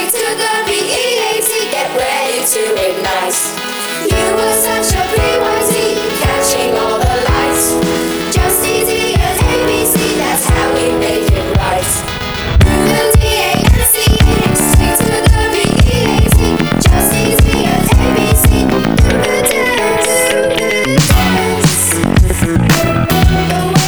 to the BEAT, get ready to ignite. You were such a PYT, catching all the lights. Just easy as ABC, that's how we make it right. The DANCE, stick to the BEAT. Just easy as ABC, do the dance, do the dance.